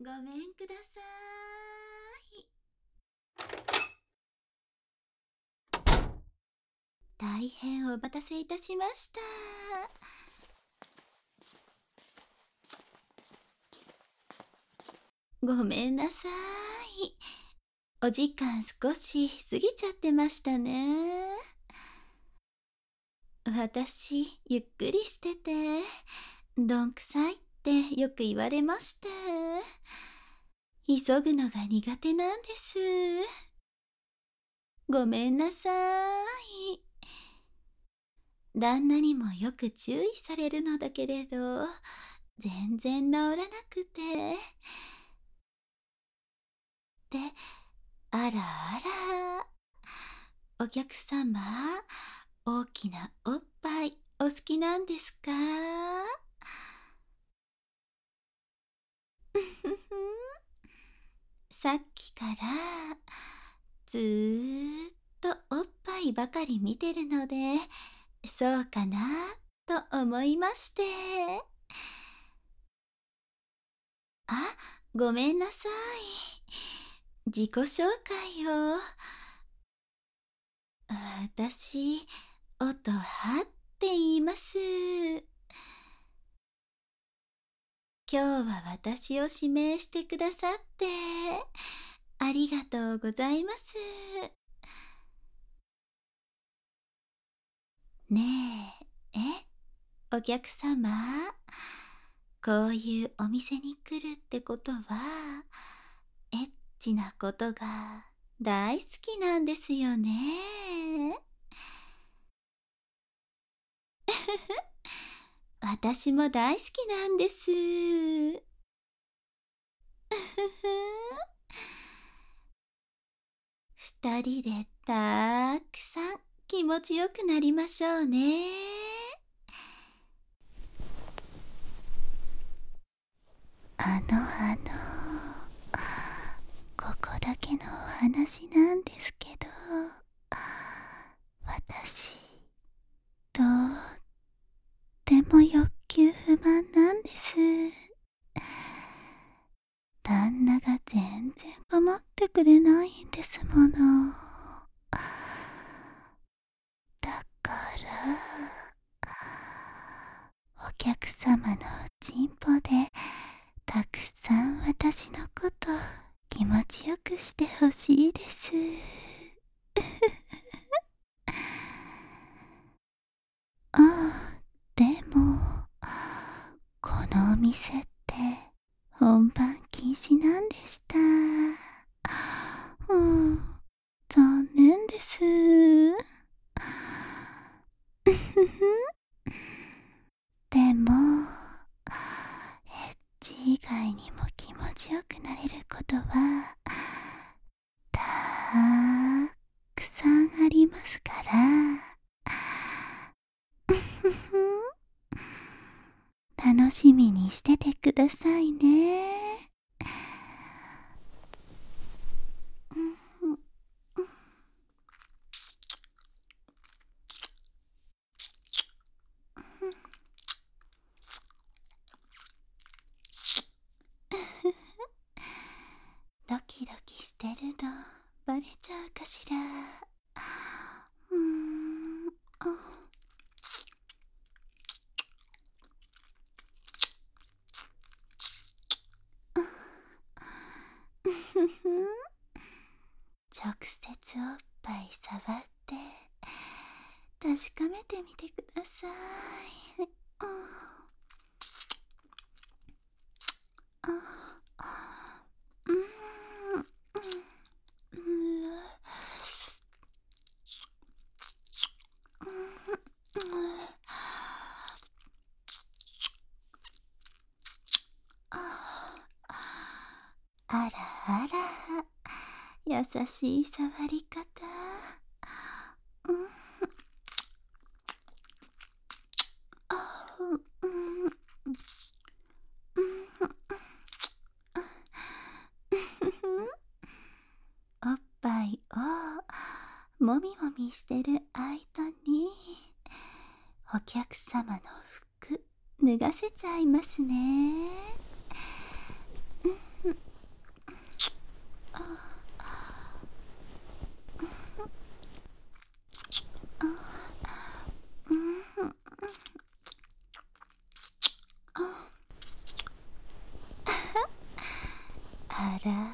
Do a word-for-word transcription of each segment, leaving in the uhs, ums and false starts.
ごめんください。大変お待たせいたしました。ごめんなさい。お時間少し過ぎちゃってましたね。私、ゆっくりしてて、どんくさいってよく言われまして。急ぐのが苦手なんです。ごめんなさい。旦那にもよく注意されるのだけれど、全然治らなくて。で、あらあら。お客様、大きなおっぱいお好きなんですか？さっきからずーっとおっぱいばかり見てるので、そうかなと思いまして。あ、ごめんなさい。自己紹介を。私、音羽って言います。今日は私を指名してくださってありがとうございます。ねえ、え、お客様、こういうお店に来るってことは、エッチなことが大好きなんですよね。私も大好きなんです。二人でたくさん気持ちよくなりましょうね。あのあのここだけのお話なんですけど、私とっても欲求不満なんです。旦那が全然構ってくれないんですもの。だからお客様のチンポでたくさん私のこと気持ちよくしてほしいです。ああ、でもこのお店って本番禁止なんでした。うん、残念です。でもエッチ以外にも気持ちよくなれることはたくさんありますから。楽しみにしててくださいね。ドキドキしてるのバレちゃうかしら。うーん、あ、直接おっぱい触って確かめてみてください。うん、うん、あらあら、優しい触り方。うん、あ、うん、うん、おっぱいをもみもみしてる間にお客様の服脱がせちゃいますね。 ら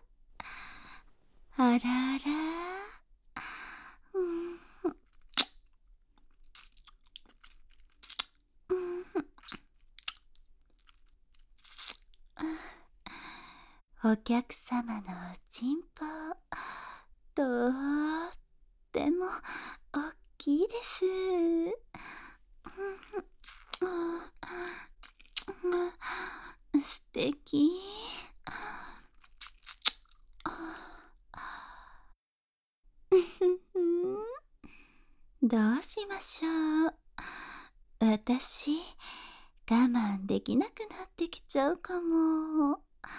あらら、うん、うん、お客様のおちんぽ、とってもおっきいです。素敵。どうしましょう。私、我慢できなくなってきちゃうかも。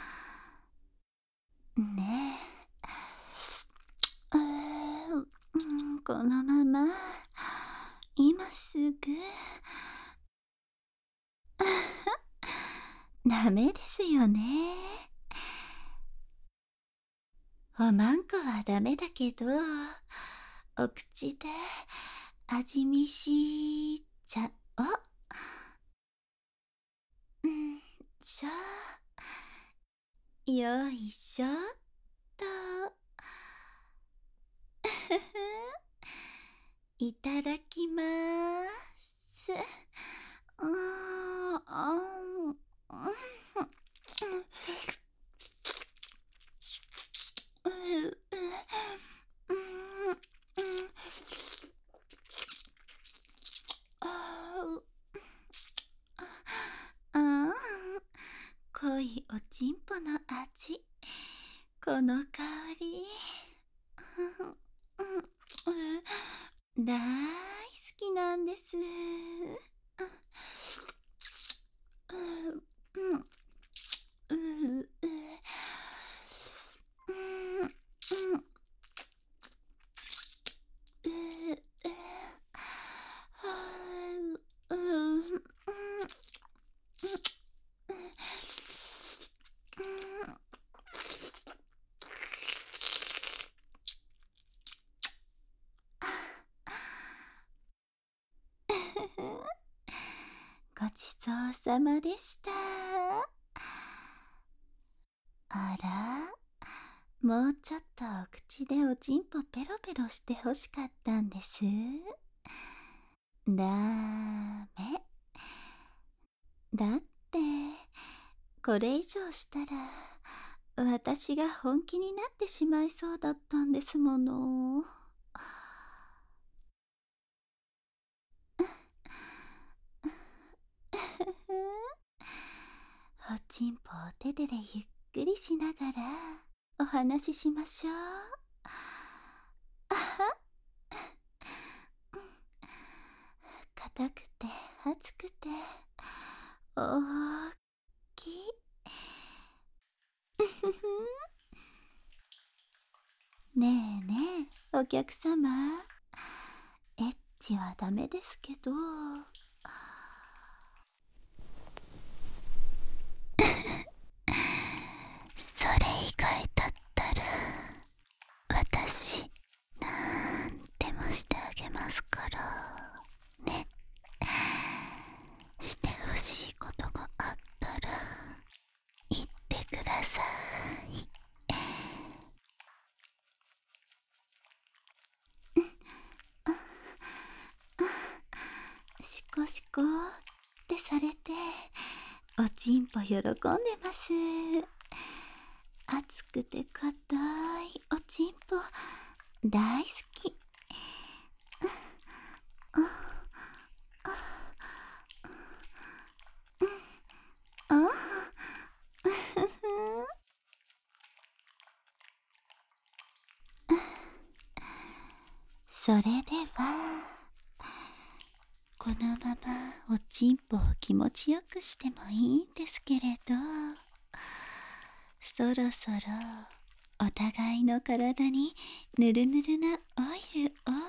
ねえ。えーうんこのまま、今すぐ。ダメですよね。おまんこはダメだけど、お口で味見しちゃお。うんしょ。よいしょっと。いただきまーす。うーん、あん、うん、うん、うん、あん、濃いおちんぽの味、この香り、大好きなんです。ごちそうさまでした。あら、もうちょっとお口でおちんぽペロペロしてほしかったんです。ダメ。だって、これ以上したら、私が本気になってしまいそうだったんですもの。おちんぽを手ででゆっくりしながらお話ししましょう。あは硬くて熱くて大きい。ねえねえ、お客様、エッチはダメですけど、それ以外だったら私なんでもしてあげますからね。してほしいことがあったら言ってください。シコシコってされておちんぽ喜んでます。熱くて硬いおちんぽ大好き。あそれではこのままおちんぽを気持ちよくしてもいいんですけれど、そろそろお互いの体にぬるぬるなオイルを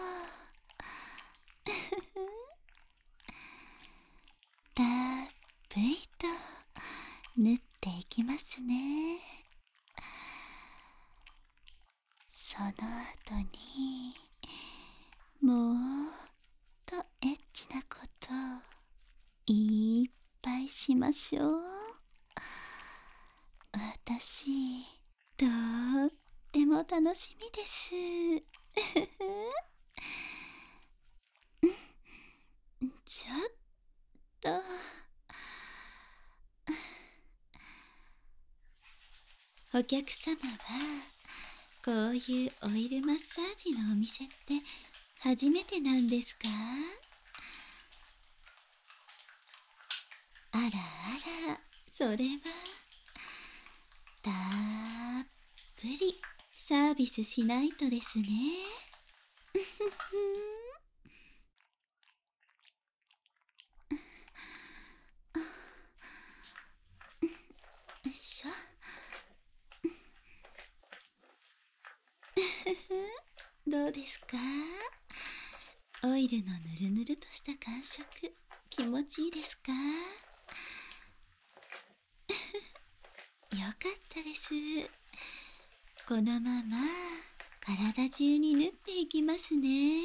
たっぷりと塗っていきますね。その後にもっとエッチなこといっぱいしましょう。私楽しみです。ちょっと。お客様はこういうオイルマッサージのお店って初めてなんですか？あらあら、それはたっぷりサービスしないとですね。よいしょ。どうですか？オイルのぬるぬるとした感触、気持ちいいですか？よかったです。このまま体中に縫っていきますね。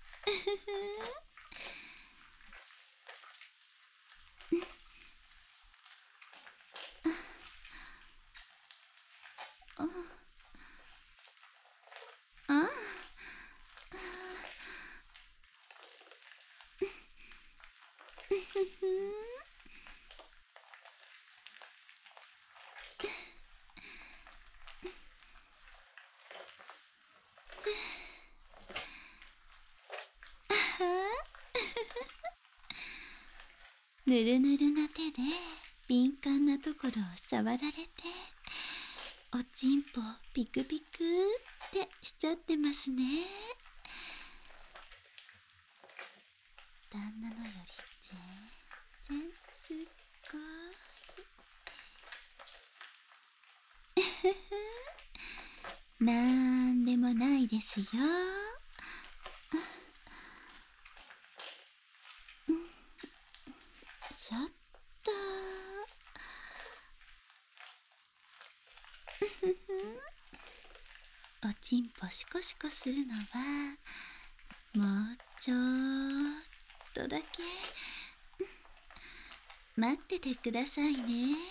あぬるぬるな手で敏感なところを触られて、おちんぽピクピクってしちゃってますね。旦那のより全然すっごい。なんでもないですよ。ちょっと。おちんぽシコシコするのはもうちょっとだけ待っててくださいね。よ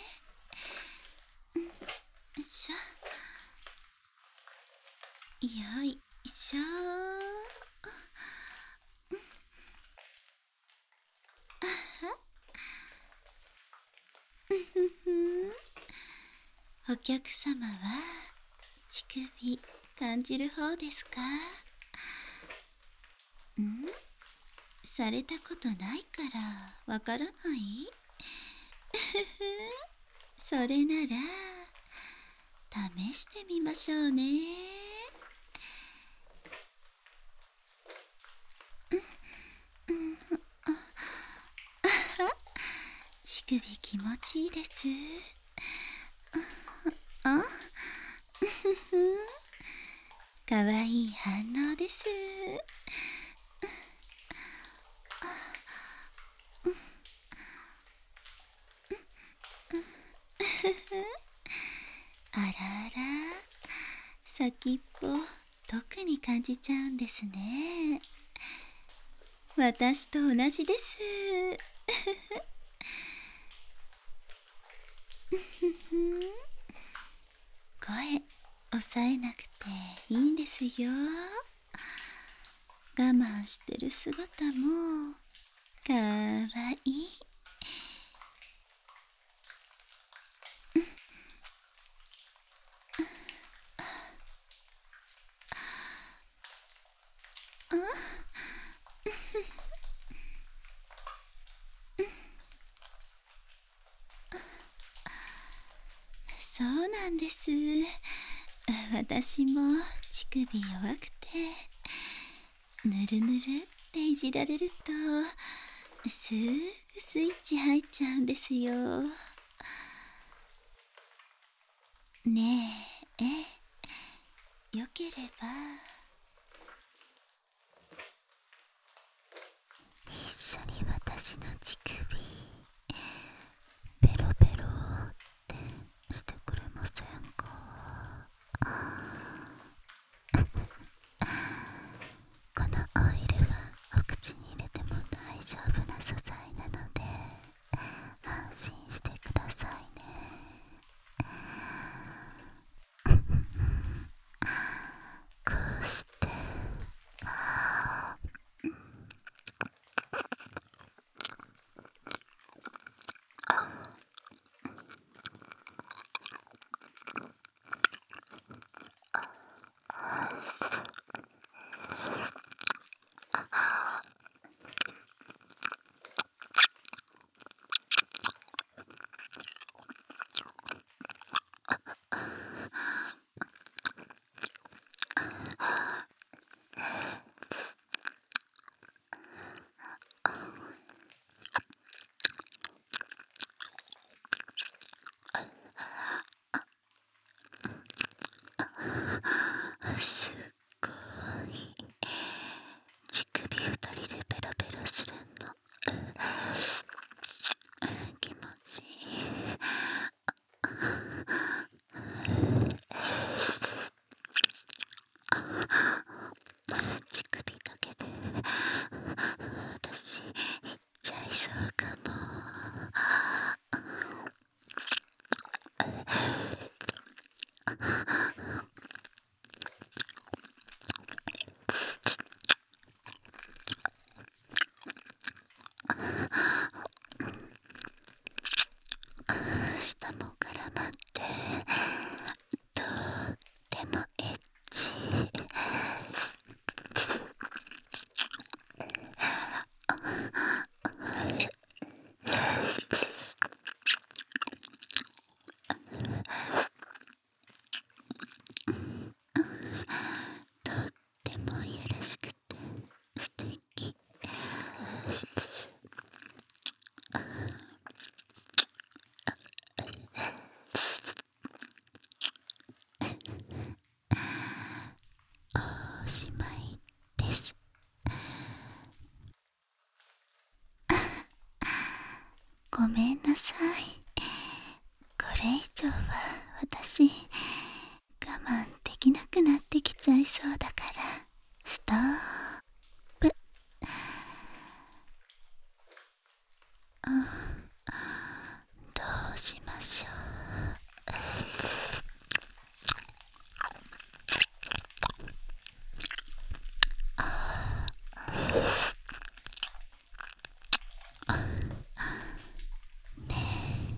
いしょ。よいしょ。お客様は乳首感じる方ですか？ん？されたことないからわからない？それなら試してみましょうね。乳首気持ちいいです。あかわいい反応です。あらあら、先っぽ特に感じちゃうんですね。私と同じです。声抑えなくていいんですよ。我慢してる姿もかわいい。そうなんです。私も乳首弱くて、ぬるぬるっていじられるとすぐスイッチ入っちゃうんですよ。ねえ、えよければ一緒に私の乳首ペロペロってしてくれませんか？このオイルはお口に入れても大丈夫な素材なので安心してくださいね。 今日は私我慢できなくなってきちゃいそうだから、ストップ。どうしましょうね。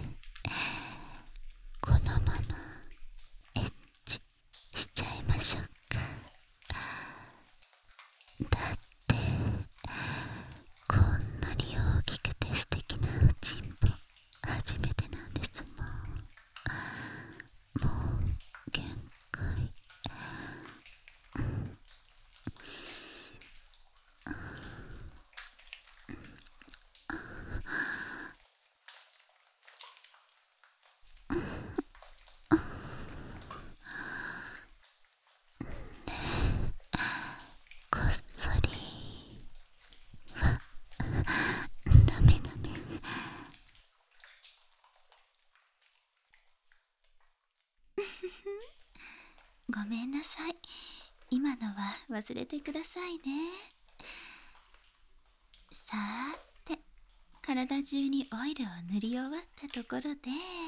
このままエッチしちゃいましょうか。だってこんなに大きくて素敵なおちんぽ初めてなんですもん。もう限界。こっそりはダメダメ。ごめんなさい。今のは忘れてくださいね。さーて、体中にオイルを塗り終わったところで、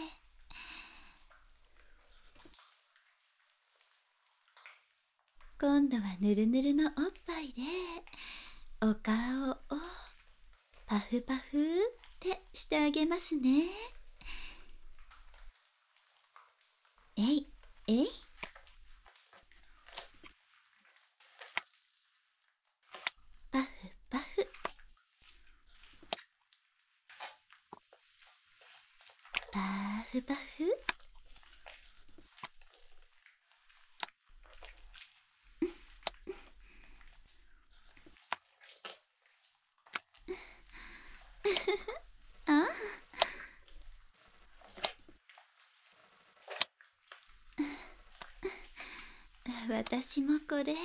今度はぬるぬるのおっぱいでお顔をパフパフってしてあげますね。えいえい。パフパフ。パフパフ。あ、私もこれ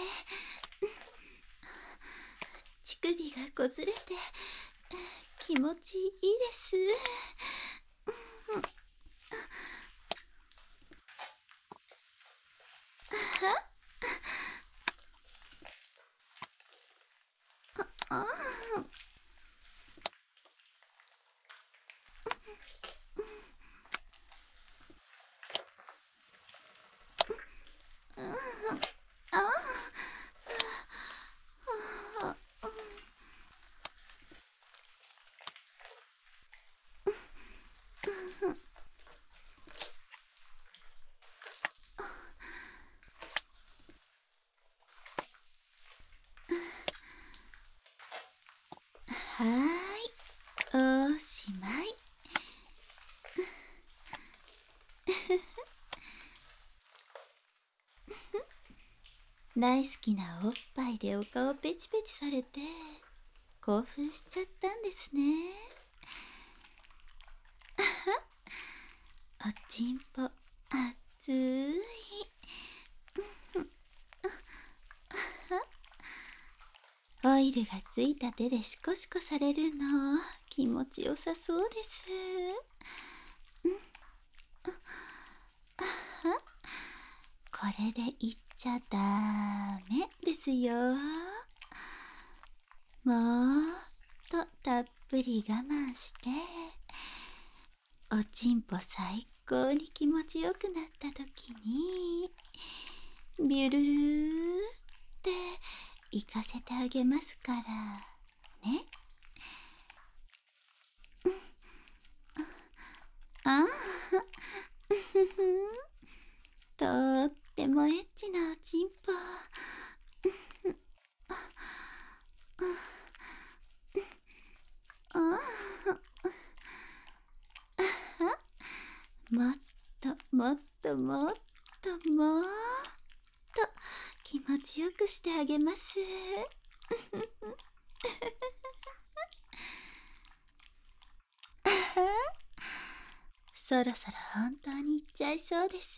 乳首がこずれて気持ちいいです。ああ、はーい、おしまい。大好きなおっぱいでお顔ペチペチされて興奮しちゃったんですね。おちんぽ熱い。オイルがついた手でシコシコされるの気持ちよさそうです。これで言っちゃダメですよ。もっとたっぷり我慢しておちんぽ最高に気持ちよくなった時にビュルルーって行かせてあげますからね。ああとってもエッチなおちんぽ。もっともっともっともっと気持ちよくしてあげます。そろそろ本当に行っちゃいそうです。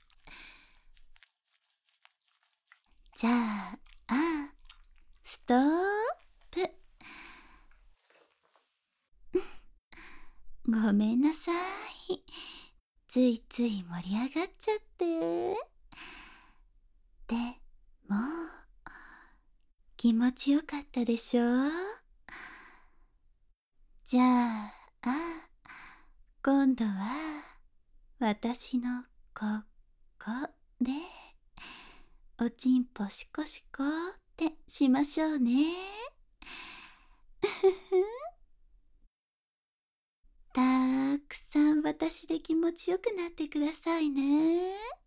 じゃあ、あ、ストップ。ごめんなさい。 ついつい盛り上がっちゃって。でも気持ちよかったでしょ？じゃあ、あ今度は私のここでおちんぽしこしこってしましょうね。ふふたくさん私で気持ちよくなってくださいね。